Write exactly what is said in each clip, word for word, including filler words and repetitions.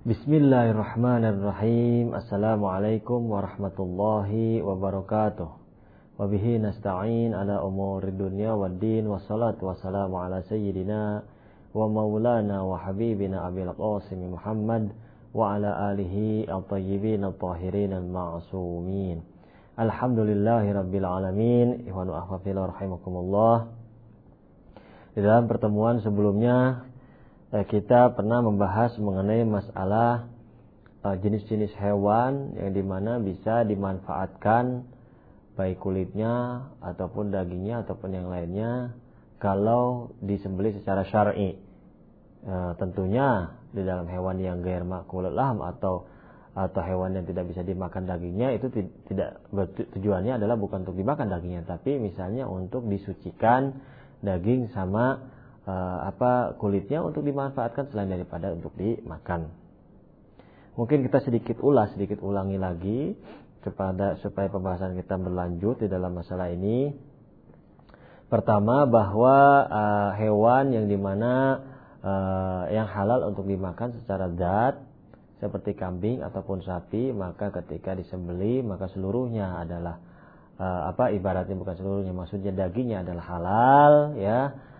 Bismillahirrahmanirrahim. Assalamualaikum warahmatullahi wabarakatuh. Wabihi nasta'in ala umuri dunya waddin. Wassalatu wassalamu ala sayyidina wa maulana wa habibina abil qasim Muhammad wa ala alihi at-tayyibin at-tahirin al-ma'sumin. Alhamdulillahi rabbil alamin. Ihwanu ahfadillah rahimakumullah. Di dalam pertemuan sebelumnya kita pernah membahas mengenai masalah uh, jenis-jenis hewan yang dimana bisa dimanfaatkan baik kulitnya ataupun dagingnya ataupun yang lainnya kalau disembelih secara syar'i. Uh, tentunya di dalam hewan yang ghair ma'kulul lahm atau atau hewan yang tidak bisa dimakan dagingnya itu tidak tujuannya adalah bukan untuk dimakan dagingnya, tapi misalnya untuk disucikan daging sama Uh, apa kulitnya untuk dimanfaatkan selain daripada untuk dimakan. Mungkin kita sedikit ulas, sedikit ulangi lagi kepada supaya pembahasan kita berlanjut di dalam masalah ini. Pertama, bahwa uh, hewan yang dimana uh, yang halal untuk dimakan secara zat seperti kambing ataupun sapi, maka ketika disembelih maka seluruhnya adalah uh, apa ibaratnya bukan seluruhnya, maksudnya dagingnya adalah halal, ya.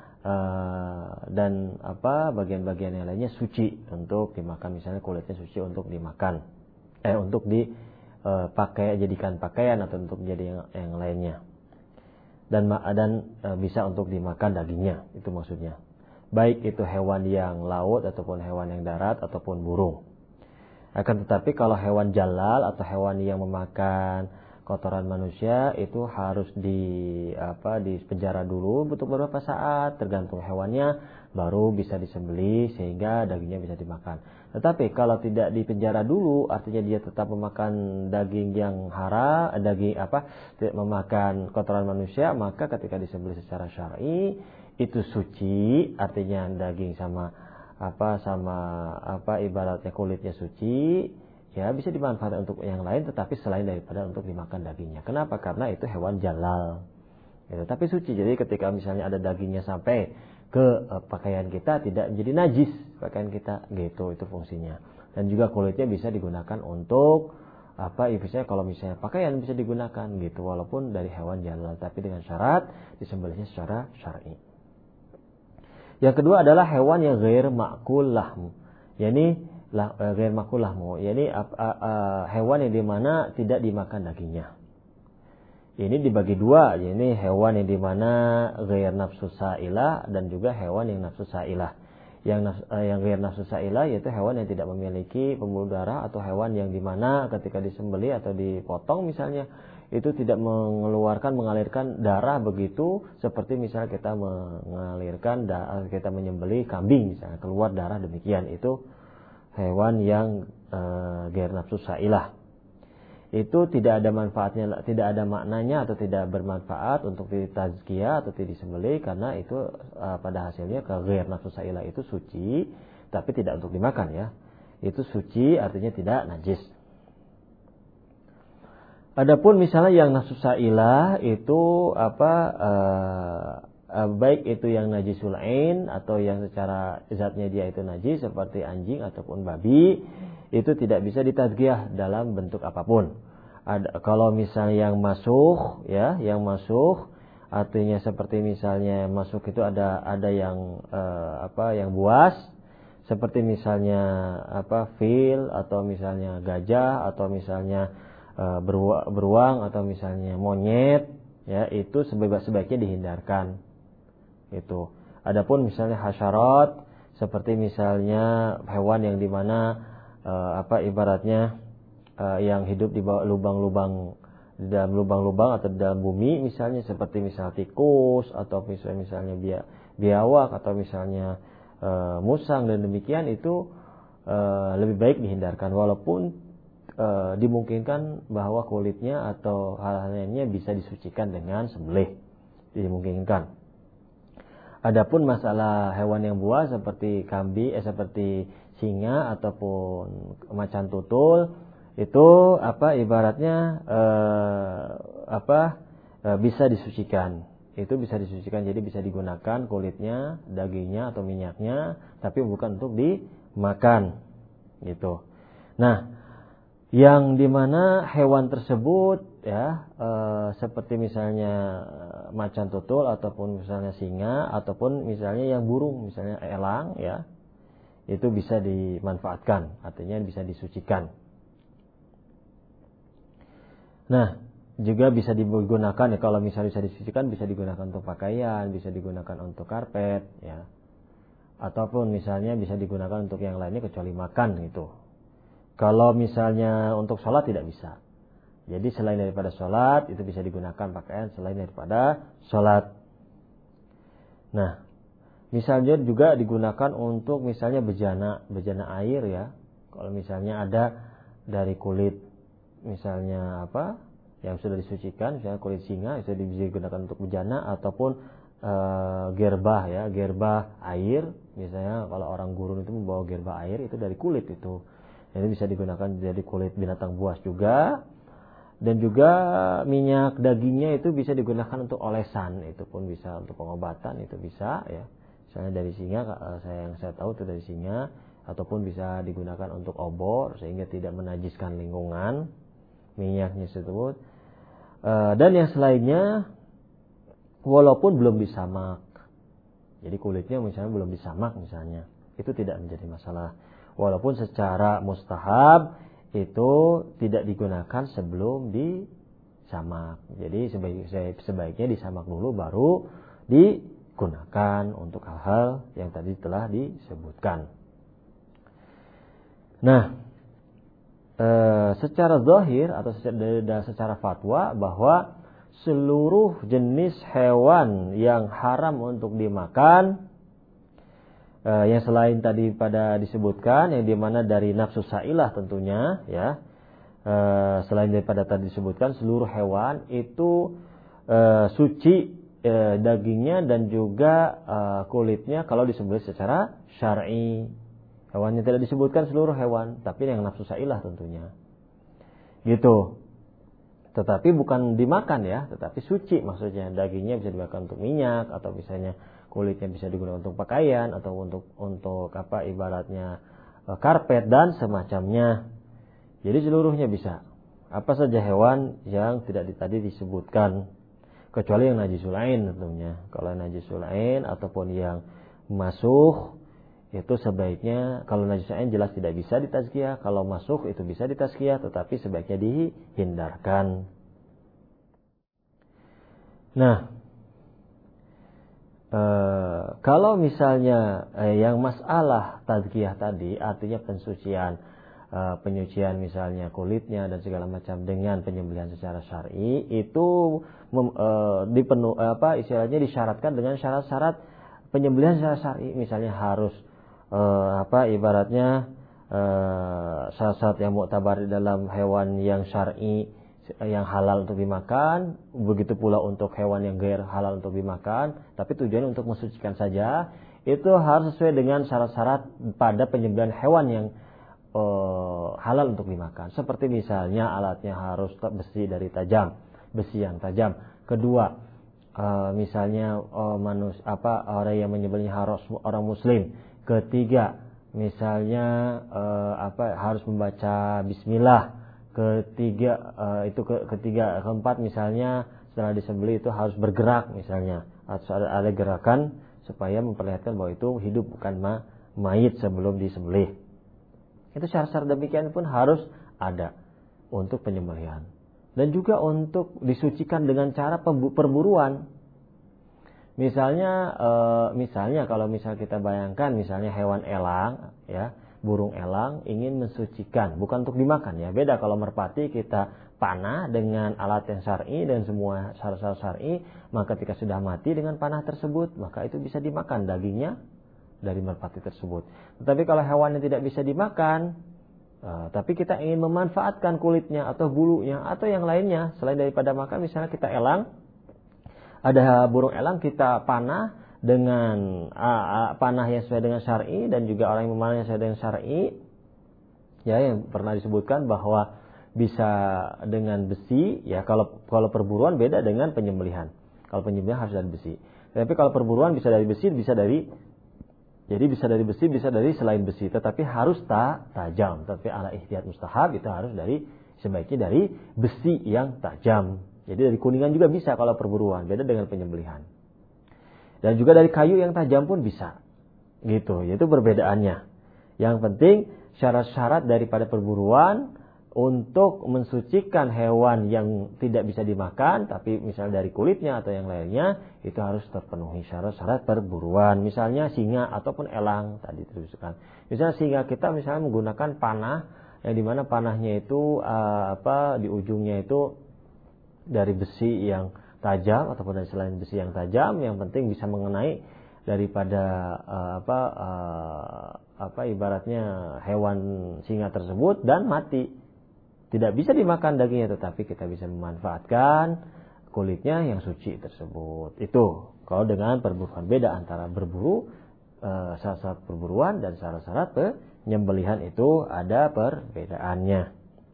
Uh, dan apa bagian-bagian yang lainnya suci untuk dimakan, misalnya kulitnya suci untuk dimakan, eh untuk dipakai uh, jadikan pakaian atau untuk jadi yang, yang lainnya, dan dan uh, bisa untuk dimakan dagingnya, itu maksudnya. Baik itu hewan yang laut ataupun hewan yang darat ataupun burung. Akan tetapi kalau hewan jalal atau hewan yang memakan kotoran manusia itu harus di apa di penjara dulu untuk beberapa saat, tergantung hewannya, baru bisa disembelih sehingga dagingnya bisa dimakan. Tetapi kalau tidak di penjara dulu, artinya dia tetap memakan daging yang haram, daging apa tidak memakan kotoran manusia, maka ketika disembelih secara syar'i itu suci, artinya daging sama apa sama apa ibaratnya kulitnya suci, ya bisa dimanfaatkan untuk yang lain, tetapi selain daripada untuk dimakan dagingnya. Kenapa? Karena itu hewan jalal, ya, tapi suci. Jadi ketika misalnya ada dagingnya sampai ke uh, pakaian kita, tidak menjadi najis pakaian kita, gitu. Itu fungsinya. Dan juga kulitnya bisa digunakan untuk apa? Misalnya kalau misalnya pakaian bisa digunakan, gitu. Walaupun dari hewan jalal, tapi dengan syarat disembelihnya secara syar'i. Yang kedua adalah hewan yang ghair ma'kul lahm, yakni lah ghair ma'kul lahmu, yakni uh, uh, hewan yang dimana tidak dimakan dagingnya. Ini dibagi dua, yakni hewan yang dimana ghair nafsu sa'ilah dan juga hewan yang nafsu sa'ilah. Yang nafsu, uh, yang ghair nafsu sa'ilah yaitu hewan yang tidak memiliki pembuluh darah, atau hewan yang dimana ketika disembelih atau dipotong misalnya itu tidak mengeluarkan mengalirkan darah begitu seperti misalnya kita mengalirkan darah, kita menyembelih kambing misalnya keluar darah demikian, itu hewan yang uh, ghair nafsu sa'ilah. Itu tidak ada manfaatnya, tidak ada maknanya atau tidak bermanfaat untuk ditazkiyah atau disembelih, karena itu uh, pada hasilnya ke ghair nafsu sa'ilah itu suci, tapi tidak untuk dimakan, ya. Itu suci artinya tidak najis. Adapun misalnya yang nafsu sa'ilah itu apa uh, Uh, baik itu yang najisul ain atau yang secara zatnya dia itu najis seperti anjing ataupun babi, itu tidak bisa ditazkiyah dalam bentuk apapun. Ada, kalau misalnya yang masuk, ya, yang masuk artinya seperti misalnya masuk itu ada ada yang uh, apa yang buas, seperti misalnya apa fil atau misalnya gajah atau misalnya uh, beruang atau misalnya monyet, ya, itu sebaik-sebaiknya dihindarkan. Itu. Adapun misalnya hasyarat seperti misalnya hewan yang dimana uh, apa ibaratnya uh, yang hidup di bawah lubang-lubang, di dalam lubang-lubang atau di dalam bumi misalnya, seperti misalnya tikus atau misalnya misalnya biawak atau misalnya uh, musang dan demikian, itu uh, lebih baik dihindarkan, walaupun uh, dimungkinkan bahwa kulitnya atau hal-hal lainnya bisa disucikan dengan sembelih, dimungkinkan. Adapun masalah hewan yang buas seperti kambing, eh, seperti singa ataupun macan tutul, itu apa ibaratnya eh, apa eh, bisa disucikan. Itu bisa disucikan, jadi bisa digunakan kulitnya, dagingnya atau minyaknya, tapi bukan untuk dimakan. gitu. Nah, yang dimana hewan tersebut ya e, seperti misalnya macan tutul ataupun misalnya singa ataupun misalnya yang burung misalnya elang ya, itu bisa dimanfaatkan, artinya bisa disucikan. Nah, juga bisa digunakan ya, kalau misalnya bisa disucikan bisa digunakan untuk pakaian, bisa digunakan untuk karpet ya, ataupun misalnya bisa digunakan untuk yang lainnya kecuali makan gitu. Kalau misalnya untuk sholat tidak bisa. Jadi selain daripada sholat itu bisa digunakan pakaian selain daripada sholat. Nah, misalnya juga digunakan untuk misalnya bejana, bejana air ya. Kalau misalnya ada dari kulit misalnya apa yang sudah disucikan, misalnya kulit singa itu bisa digunakan untuk bejana ataupun e, gerbah ya, gerbah air. Misalnya kalau orang gurun itu membawa gerbah air itu dari kulit itu. Jadi bisa digunakan jadi kulit binatang buas juga. Dan juga minyak dagingnya itu bisa digunakan untuk olesan, itu pun bisa untuk pengobatan, itu bisa ya. Misalnya dari singa, saya yang saya tahu itu dari singa, ataupun bisa digunakan untuk obor sehingga tidak menajiskan lingkungan minyaknya tersebut. Dan yang selainnya walaupun belum disamak, jadi kulitnya misalnya belum disamak misalnya, itu tidak menjadi masalah. Walaupun secara mustahab itu tidak digunakan sebelum disamak. Jadi sebaik, sebaiknya disamak dulu baru digunakan untuk hal-hal yang tadi telah disebutkan. Nah, e, secara zahir atau secara, secara fatwa bahwa seluruh jenis hewan yang haram untuk dimakan, Uh, yang selain tadi pada disebutkan, yang dimana dari nafsu sa'ilah tentunya ya, uh, selain daripada tadi disebutkan seluruh hewan itu uh, suci uh, dagingnya dan juga uh, kulitnya kalau disebut secara syar'i. Hewannya tidak disebutkan seluruh hewan, tapi yang nafsu sa'ilah tentunya gitu. Tetapi bukan dimakan ya, tetapi suci maksudnya, dagingnya bisa dimakan untuk minyak atau misalnya kulitnya bisa digunakan untuk pakaian atau untuk untuk apa ibaratnya karpet dan semacamnya. Jadi seluruhnya bisa. Apa saja hewan yang tidak tadi disebutkan kecuali yang najisul ain tentunya. Kalau najisul ain ataupun yang masukh itu sebaiknya, kalau najisul ain jelas tidak bisa ditazkiyah, kalau masukh itu bisa ditazkiyah tetapi sebaiknya dihindarkan. Nah, E, kalau misalnya e, yang masalah tazkiyah tadi artinya pensucian, e, penyucian misalnya kulitnya dan segala macam dengan penyembelihan secara syar'i itu mem, e, dipenuh apa istilahnya disyaratkan dengan syarat-syarat penyembelihan secara syar'i, misalnya harus e, apa ibaratnya e, syarat-syarat yang muktabar dalam hewan yang syar'i yang halal untuk dimakan, begitu pula untuk hewan yang gair halal untuk dimakan, tapi tujuannya untuk mensucikan saja, itu harus sesuai dengan syarat-syarat pada penyembelihan hewan yang uh, halal untuk dimakan. Seperti misalnya alatnya harus besi dari tajam, besi yang tajam. Kedua, uh, misalnya uh, manus apa orang yang menyembelihnya harus orang muslim. Ketiga, misalnya uh, apa harus membaca bismillah. Ketiga uh, itu ke, ketiga keempat misalnya setelah disembelih itu harus bergerak misalnya, harus ada, ada gerakan supaya memperlihatkan bahwa itu hidup bukan ma, mayit sebelum disembelih. Itu syarat-syarat demikian pun harus ada untuk penyembelihan. Dan juga untuk disucikan dengan cara perburuan. Misalnya uh, misalnya kalau misal kita bayangkan misalnya hewan elang ya, burung elang ingin mensucikan, bukan untuk dimakan ya. Beda kalau merpati kita panah dengan alat yang syar'i dan semua syarat-syarat syar'i, maka ketika sudah mati dengan panah tersebut, maka itu bisa dimakan dagingnya dari merpati tersebut. Tetapi kalau hewan yang tidak bisa dimakan, uh, tapi kita ingin memanfaatkan kulitnya atau bulunya atau yang lainnya selain daripada makan, misalnya kita elang, ada burung elang kita panah dengan uh, uh, panah yang sesuai dengan syar'i dan juga orang yang memanah yang sesuai dengan syar'i ya, yang pernah disebutkan bahwa bisa dengan besi ya. Kalau kalau perburuan beda dengan penyembelihan. Kalau penyembelihan harus dari besi. Tapi kalau perburuan bisa dari besi, bisa dari Jadi bisa dari besi, bisa dari selain besi, tetapi harus tak tajam. Tapi ala ihtiyat mustahab itu harus dari sebaiknya dari besi yang tajam. Jadi dari kuningan juga bisa kalau perburuan, beda dengan penyembelihan. Dan juga dari kayu yang tajam pun bisa. Gitu, yaitu perbedaannya. Yang penting syarat-syarat daripada perburuan untuk mensucikan hewan yang tidak bisa dimakan, tapi misalnya dari kulitnya atau yang lainnya, itu harus terpenuhi syarat-syarat perburuan. Misalnya singa ataupun elang tadi disebutkan. Misalnya singa kita misalnya menggunakan panah, yang dimana panahnya itu uh, apa di ujungnya itu dari besi yang tajam ataupun dari selain besi yang tajam, yang penting bisa mengenai daripada uh, apa uh, apa ibaratnya hewan singa tersebut dan mati. Tidak bisa dimakan dagingnya, tetapi kita bisa memanfaatkan kulitnya yang suci tersebut. Itu kalau dengan perburuan, beda antara berburu, uh, syarat perburuan dan syarat-syarat penyembelihan itu ada perbedaannya.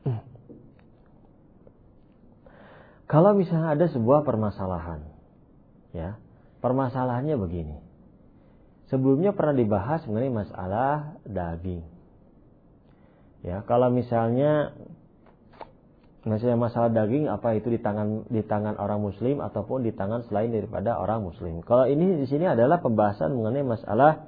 Kalau misalnya ada sebuah permasalahan, ya, permasalahannya begini. Sebelumnya pernah dibahas mengenai masalah daging. Ya, kalau misalnya misalnya masalah daging, apa itu di tangan di tangan orang muslim ataupun di tangan selain daripada orang muslim. Kalau ini di sini adalah pembahasan mengenai masalah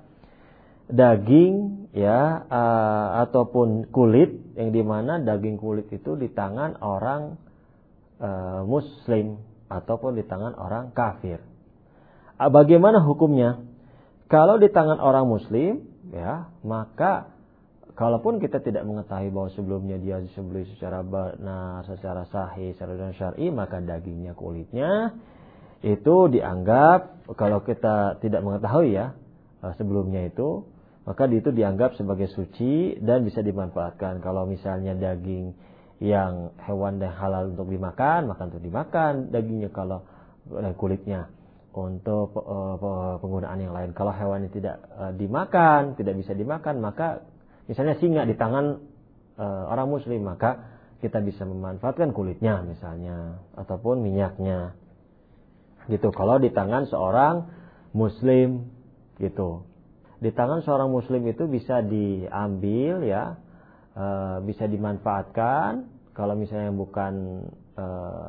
daging, ya, uh, ataupun kulit, yang dimana daging kulit itu di tangan orang uh, muslim ataupun di tangan orang kafir. Uh, bagaimana hukumnya? Kalau di tangan orang muslim, ya, maka kalaupun kita tidak mengetahui bahwa sebelumnya dia disembelih secara benar, secara sahih, secara syar'i, maka dagingnya, kulitnya itu dianggap, kalau kita tidak mengetahui ya sebelumnya itu, maka itu dianggap sebagai suci dan bisa dimanfaatkan. Kalau misalnya daging yang hewan yang halal untuk dimakan, maka untuk dimakan dagingnya. Kalau kulitnya untuk penggunaan yang lain. Kalau hewan ini tidak dimakan, tidak bisa dimakan, maka misalnya singa di tangan e, orang muslim, maka kita bisa memanfaatkan kulitnya misalnya ataupun minyaknya. Gitu. Kalau di tangan seorang muslim, gitu. Di tangan seorang muslim itu bisa diambil, ya, e, bisa dimanfaatkan. Kalau misalnya bukan e,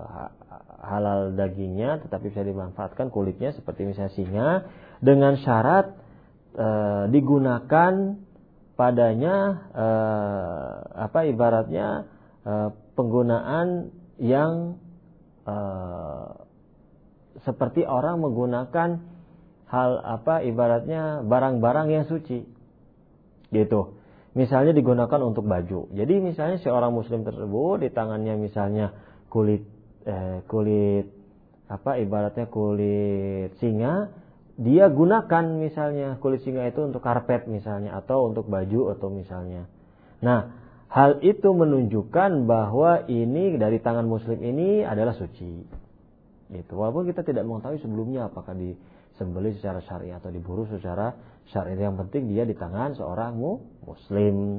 halal dagingnya, tetapi bisa dimanfaatkan kulitnya, seperti misalnya singa, dengan syarat e, digunakan padanya eh, apa ibaratnya eh, penggunaan yang eh, seperti orang menggunakan hal apa ibaratnya barang-barang yang suci, gitu. Misalnya digunakan untuk baju. Jadi misalnya seorang muslim tersebut di tangannya misalnya kulit eh, kulit apa ibaratnya kulit singa, dia gunakan misalnya kulit singa itu untuk karpet misalnya, atau untuk baju atau misalnya. Nah, hal itu menunjukkan bahwa ini dari tangan muslim ini adalah suci. Gitu. Walaupun kita tidak mengetahui sebelumnya apakah disembelih secara syar'i atau diburu secara syar'i, yang penting dia di tangan seorang muslim.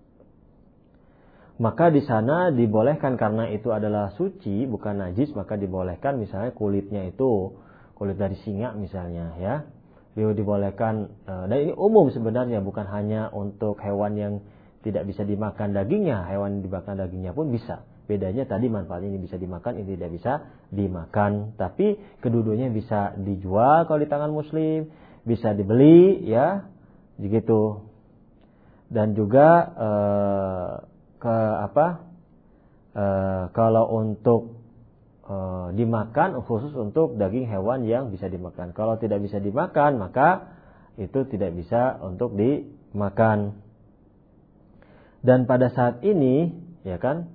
Maka di sana dibolehkan, karena itu adalah suci bukan najis, maka dibolehkan misalnya kulitnya itu kulit dari singa misalnya, ya, beliau dibolehkan. Dan ini umum sebenarnya, bukan hanya untuk hewan yang tidak bisa dimakan dagingnya, hewan yang dimakan dagingnya pun bisa. Bedanya tadi manfaatnya ini bisa dimakan, ini tidak bisa dimakan. Tapi kedua-duanya bisa dijual kalau di tangan muslim, bisa dibeli, ya, begitu. Dan juga eh, ke apa? Eh, kalau untuk Uh, dimakan khusus untuk daging hewan yang bisa dimakan. Kalau tidak bisa dimakan, maka itu tidak bisa untuk dimakan. Dan pada saat ini, ya kan,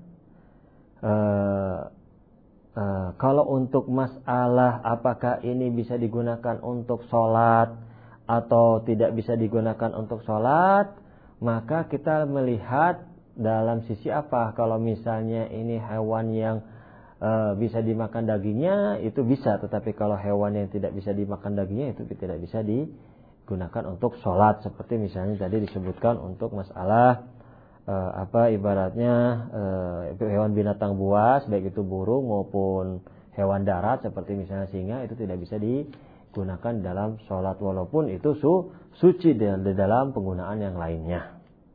uh, uh, kalau untuk masalah apakah ini bisa digunakan untuk sholat atau tidak bisa digunakan untuk sholat, maka kita melihat dalam sisi apa. Kalau misalnya ini hewan yang E, bisa dimakan dagingnya, itu bisa. Tetapi kalau hewan yang tidak bisa dimakan dagingnya, itu tidak bisa digunakan untuk sholat. Seperti misalnya tadi disebutkan untuk masalah e, apa ibaratnya e, hewan binatang buas, baik itu burung maupun hewan darat seperti misalnya singa, itu tidak bisa di, gunakan dalam sholat walaupun itu su, suci di, di dalam penggunaan yang lainnya.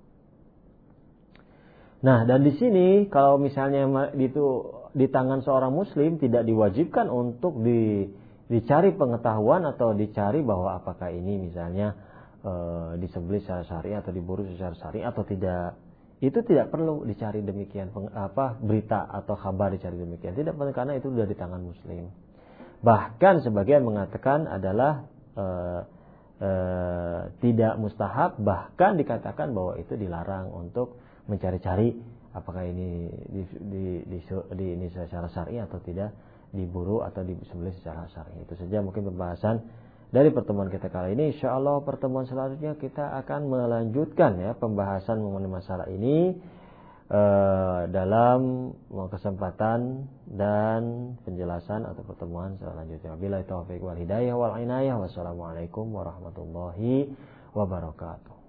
Nah, dan di sini kalau misalnya itu di tangan seorang muslim tidak diwajibkan untuk di, dicari pengetahuan atau dicari bahwa apakah ini misalnya e, disembelih secara syar'i atau diburu secara syar'i atau tidak. Itu tidak perlu dicari demikian peng, apa berita atau kabar dicari demikian. Tidak perlu karena itu sudah di tangan muslim. Bahkan sebagian mengatakan adalah e, e, tidak mustahab, bahkan dikatakan bahwa itu dilarang untuk mencari-cari apakah ini di, di, di, di ini secara syar'i atau tidak, diburu atau disembelih secara syar'i. Itu saja mungkin pembahasan dari pertemuan kita kali ini. Insyaallah pertemuan selanjutnya kita akan melanjutkan ya pembahasan mengenai masalah ini eh, dalam kesempatan dan penjelasan atau pertemuan selanjutnya. Wabillahi taufiq wal hidayah wal inayah. Wassalamualaikum warahmatullahi wabarakatuh.